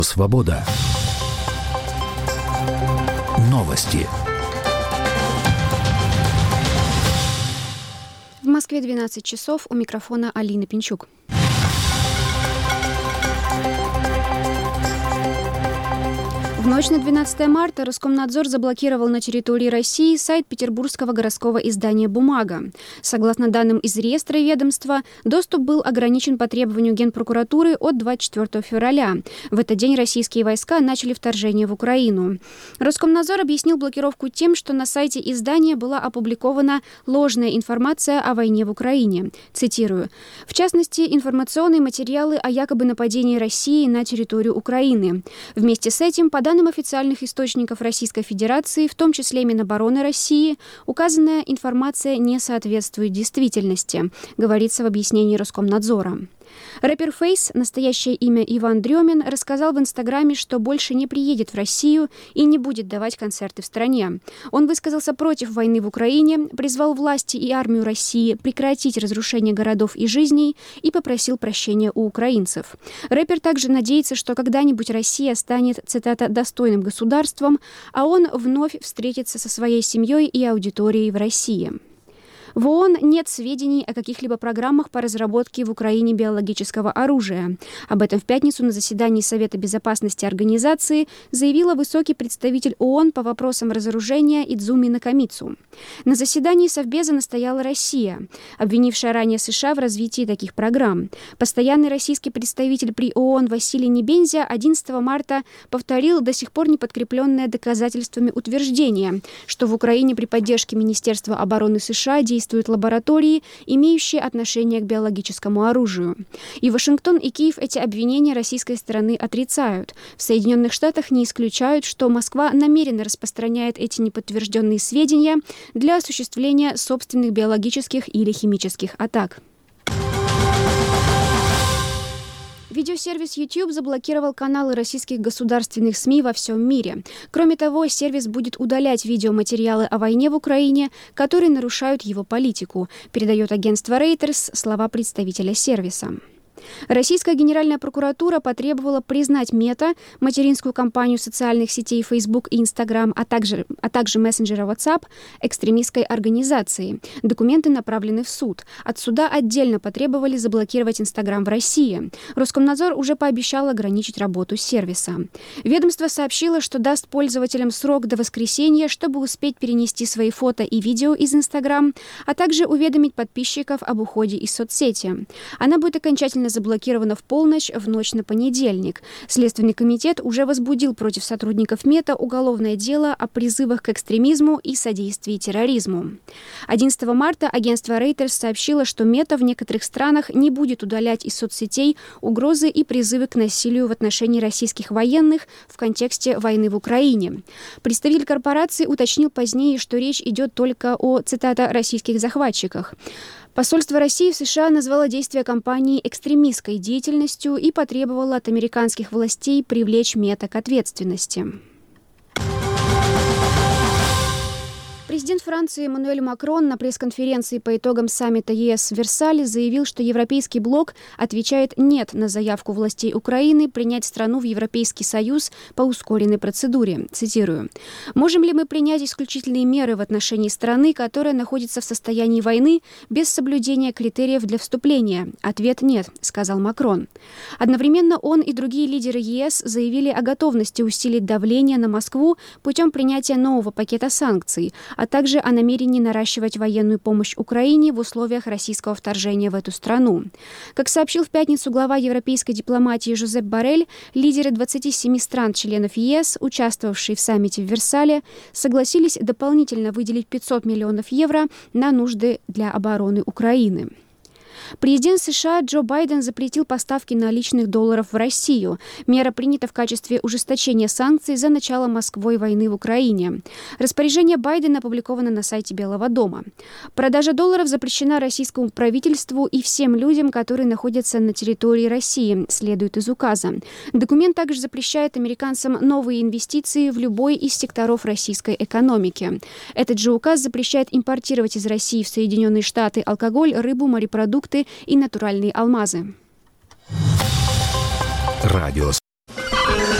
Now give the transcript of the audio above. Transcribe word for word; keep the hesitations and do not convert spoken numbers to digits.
Свобода. Новости. В Москве двенадцать часов, у микрофона Алина Пинчук. В ночь на двенадцатое марта Роскомнадзор заблокировал на территории России сайт петербургского городского издания «Бумага». Согласно данным из реестра ведомства, доступ был ограничен по требованию Генпрокуратуры от двадцать четвёртого февраля. В этот день российские войска начали вторжение в Украину. Роскомнадзор объяснил блокировку тем, что на сайте издания была опубликована ложная информация о войне в Украине. Цитирую. В частности, информационные материалы о якобы нападении России на территорию Украины. Вместе с этим, по данным официальных источников Российской Федерации, в том числе Минобороны России, указанная информация не соответствует действительности, говорится в объяснении Роскомнадзора. Рэпер Фейс, настоящее имя Иван Дрёмин, рассказал в Инстаграме, что больше не приедет в Россию и не будет давать концерты в стране. Он высказался против войны в Украине, призвал власти и армию России прекратить разрушение городов и жизней и попросил прощения у украинцев. Рэпер также надеется, что когда-нибудь Россия станет, цитата, «достойным государством», а он вновь встретится со своей семьей и аудиторией в России. В ООН нет сведений о каких-либо программах по разработке в Украине биологического оружия. Об этом в пятницу на заседании Совета безопасности организации заявила высокий представитель ООН по вопросам разоружения Идзуми Накамицу. На заседании Совбеза настояла Россия, обвинившая ранее США в развитии таких программ. Постоянный российский представитель при ООН Василий Небензя одиннадцатого марта повторил до сих пор не подкрепленное доказательствами утверждение, что в Украине при поддержке Министерства обороны США действует действуют лаборатории, имеющие отношение к биологическому оружию. И Вашингтон, и Киев эти обвинения российской стороны отрицают. В Соединенных Штатах не исключают, что Москва намеренно распространяет эти неподтвержденные сведения для осуществления собственных биологических или химических атак. Видеосервис YouTube заблокировал каналы российских государственных СМИ во всем мире. Кроме того, сервис будет удалять видеоматериалы о войне в Украине, которые нарушают его политику, передает агентство Reuters слова представителя сервиса. Российская Генеральная прокуратура потребовала признать Мета, материнскую компанию социальных сетей Facebook и Instagram, а также, а также мессенджера WhatsApp, экстремистской организацией. Документы направлены в суд. От суда отдельно потребовали заблокировать Instagram в России. Роскомнадзор уже пообещал ограничить работу сервиса. Ведомство сообщило, что даст пользователям срок до воскресенья, чтобы успеть перенести свои фото и видео из Instagram, а также уведомить подписчиков об уходе из соцсети. Она будет окончательно заблокирована в полночь в ночь на понедельник. Следственный комитет уже возбудил против сотрудников Мета уголовное дело о призывах к экстремизму и содействии терроризму. одиннадцатого марта агентство Reuters сообщило, что Мета в некоторых странах не будет удалять из соцсетей угрозы и призывы к насилию в отношении российских военных в контексте войны в Украине. Представитель корпорации уточнил позднее, что речь идет только о, цитата, «российских захватчиках». Посольство России в США назвало действия компании экстремистской деятельностью и потребовало от американских властей привлечь Мета к ответственности. Президент Франции Эммануэль Макрон на пресс-конференции по итогам саммита ЕС в Версале заявил, что Европейский блок отвечает «нет» на заявку властей Украины принять страну в Европейский Союз по ускоренной процедуре. Цитирую. «Можем ли мы принять исключительные меры в отношении страны, которая находится в состоянии войны, без соблюдения критериев для вступления? Ответ «нет», — сказал Макрон. Одновременно он и другие лидеры ЕС заявили о готовности усилить давление на Москву путем принятия нового пакета санкций, а также о намерении наращивать военную помощь Украине в условиях российского вторжения в эту страну. Как сообщил в пятницу глава европейской дипломатии Жозеп Боррель, лидеры двадцати семи стран-членов ЕС, участвовавшие в саммите в Версале, согласились дополнительно выделить пятьсот миллионов евро на нужды для обороны Украины. Президент США Джо Байден запретил поставки наличных долларов в Россию. Мера принята в качестве ужесточения санкций за начало Москвой войны в Украине. Распоряжение Байдена опубликовано на сайте Белого дома. Продажа долларов запрещена российскому правительству и всем людям, которые находятся на территории России, следует из указа. Документ также запрещает американцам новые инвестиции в любой из секторов российской экономики. Этот же указ запрещает импортировать из России в Соединенные Штаты алкоголь, рыбу, морепродукты и натуральные алмазы. Радио